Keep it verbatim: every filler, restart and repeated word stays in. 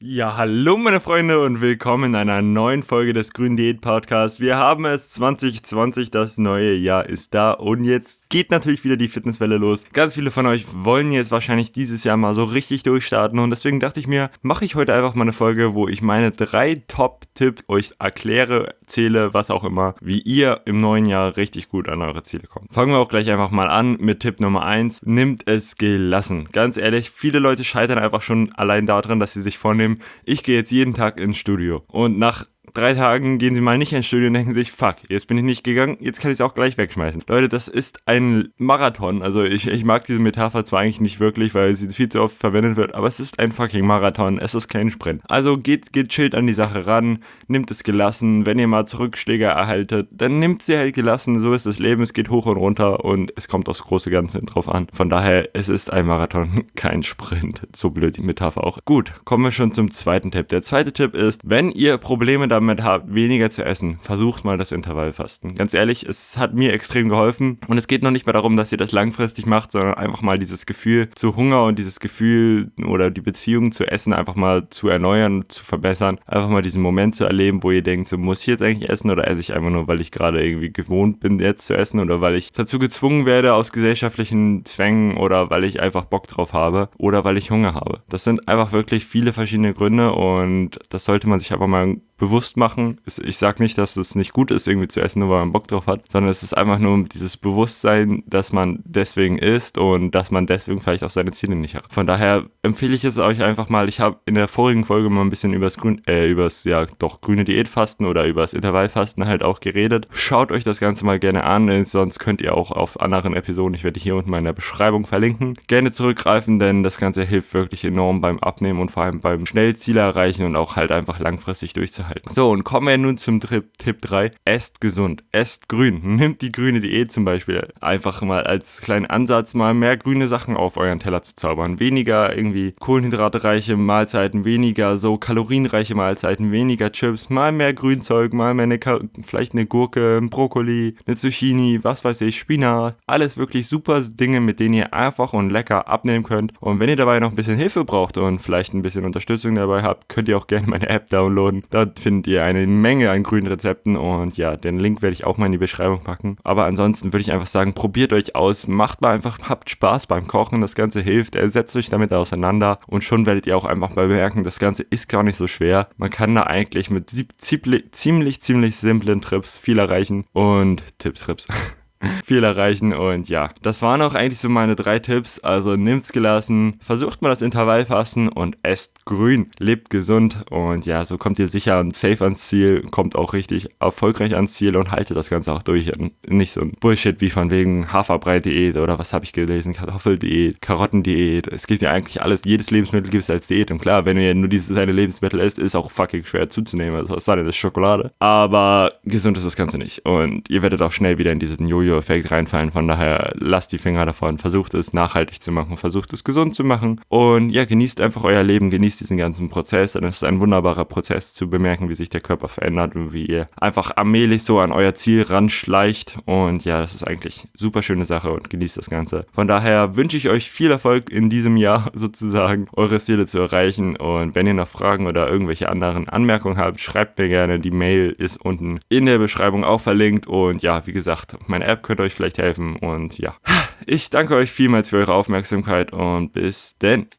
Ja, hallo meine Freunde und willkommen in einer neuen Folge des Grünen Diät Podcasts. Wir haben es zwanzig zwanzig, das neue Jahr ist da und jetzt geht natürlich wieder die Fitnesswelle los. Ganz viele von euch wollen jetzt wahrscheinlich dieses Jahr mal so richtig durchstarten und deswegen dachte ich mir, mache ich heute einfach mal eine Folge, wo ich meine drei Top-Tipps euch erkläre, zähle, was auch immer, wie ihr im neuen Jahr richtig gut an eure Ziele kommt. Fangen wir auch gleich einfach mal an mit Tipp Nummer eins. Nimmt es gelassen. Ganz ehrlich, viele Leute scheitern einfach schon allein daran, dass sie sich vornehmen, ich gehe jetzt jeden Tag ins Studio und nach drei Tagen gehen sie mal nicht ins Studio und denken sich, fuck, jetzt bin ich nicht gegangen, jetzt kann ich es auch gleich wegschmeißen. Leute, das ist ein Marathon, also ich, ich mag diese Metapher zwar eigentlich nicht wirklich, weil sie viel zu oft verwendet wird, aber es ist ein fucking Marathon, es ist kein Sprint. Also geht, geht chillt an die Sache ran, nimmt es gelassen, wenn ihr mal Zurückschläge erhaltet, dann nimmt sie halt gelassen, so ist das Leben, es geht hoch und runter und es kommt aufs große Ganze drauf an. Von daher, es ist ein Marathon, kein Sprint. So blöd die Metapher auch. Gut, kommen wir schon zum zweiten Tipp. Der zweite Tipp ist, wenn ihr Probleme damit damit habt, weniger zu essen, versucht mal das Intervallfasten. Ganz ehrlich, es hat mir extrem geholfen und es geht noch nicht mehr darum, dass ihr das langfristig macht, sondern einfach mal dieses Gefühl zu Hunger und dieses Gefühl oder die Beziehung zu Essen einfach mal zu erneuern, zu verbessern. Einfach mal diesen Moment zu erleben, wo ihr denkt, so muss ich jetzt eigentlich essen oder esse ich einfach nur, weil ich gerade irgendwie gewohnt bin, jetzt zu essen oder weil ich dazu gezwungen werde aus gesellschaftlichen Zwängen oder weil ich einfach Bock drauf habe oder weil ich Hunger habe. Das sind einfach wirklich viele verschiedene Gründe und das sollte man sich einfach mal bewusst machen. Ich sage nicht, dass es nicht gut ist, irgendwie zu essen, nur weil man Bock drauf hat, sondern es ist einfach nur dieses Bewusstsein, dass man deswegen isst und dass man deswegen vielleicht auch seine Ziele nicht hat. Von daher empfehle ich es euch einfach mal. Ich habe in der vorigen Folge mal ein bisschen übers Grün, äh, übers, ja, doch, grüne Diätfasten oder übers Intervallfasten halt auch geredet. Schaut euch das Ganze mal gerne an, sonst könnt ihr auch auf anderen Episoden, ich werde die hier unten mal in der Beschreibung verlinken, gerne zurückgreifen, denn das Ganze hilft wirklich enorm beim Abnehmen und vor allem beim schnell Ziele erreichen und auch halt einfach langfristig durchzuhalten. So, und kommen wir nun zum Tipp drei. Esst gesund, esst grün. Nimmt die grüne Diät zum Beispiel einfach mal als kleinen Ansatz, mal mehr grüne Sachen auf euren Teller zu zaubern. Weniger irgendwie kohlenhydratreiche Mahlzeiten, weniger so kalorienreiche Mahlzeiten, weniger Chips, mal mehr Grünzeug, mal mehr eine, vielleicht eine Gurke, ein Brokkoli, eine Zucchini, was weiß ich, Spinat. Alles wirklich super Dinge, mit denen ihr einfach und lecker abnehmen könnt. Und wenn ihr dabei noch ein bisschen Hilfe braucht und vielleicht ein bisschen Unterstützung dabei habt, könnt ihr auch gerne meine App downloaden. Da findet ihr eine Menge an grünen Rezepten und ja, den Link werde ich auch mal in die Beschreibung packen. Aber ansonsten würde ich einfach sagen, probiert euch aus, macht mal einfach, habt Spaß beim Kochen, das Ganze hilft, setzt euch damit auseinander und schon werdet ihr auch einfach mal bemerken, das Ganze ist gar nicht so schwer. Man kann da eigentlich mit ziemlich, ziemlich, ziemlich simplen Trips viel erreichen und Tipps, Trips. viel erreichen und ja, das waren auch eigentlich so meine drei Tipps, also nimmt's gelassen, versucht mal das Intervallfasten und esst grün, lebt gesund und ja, so kommt ihr sicher und safe ans Ziel, kommt auch richtig erfolgreich ans Ziel und haltet das Ganze auch durch, nicht so ein Bullshit wie von wegen Haferbrei-Diät oder was habe ich gelesen, Kartoffeldiät, Karottendiät, es gibt ja eigentlich alles, jedes Lebensmittel gibt es als Diät und klar, wenn ihr nur dieses eine Lebensmittel isst, ist auch fucking schwer zuzunehmen, also was sei denn, das ist Schokolade, aber gesund ist das Ganze nicht und ihr werdet auch schnell wieder in diesen Jojo Effekt reinfallen, von daher lasst die Finger davon, versucht es nachhaltig zu machen, versucht es gesund zu machen und ja, genießt einfach euer Leben, genießt diesen ganzen Prozess, denn es ist ein wunderbarer Prozess zu bemerken, wie sich der Körper verändert und wie ihr einfach allmählich so an euer Ziel ranschleicht und ja, das ist eigentlich super schöne Sache und genießt das Ganze. Von daher wünsche ich euch viel Erfolg in diesem Jahr sozusagen, eure Ziele zu erreichen und wenn ihr noch Fragen oder irgendwelche anderen Anmerkungen habt, schreibt mir gerne, die Mail ist unten in der Beschreibung auch verlinkt und ja, wie gesagt, meine App könnte euch vielleicht helfen und ja, ich danke euch vielmals für eure Aufmerksamkeit und bis denn.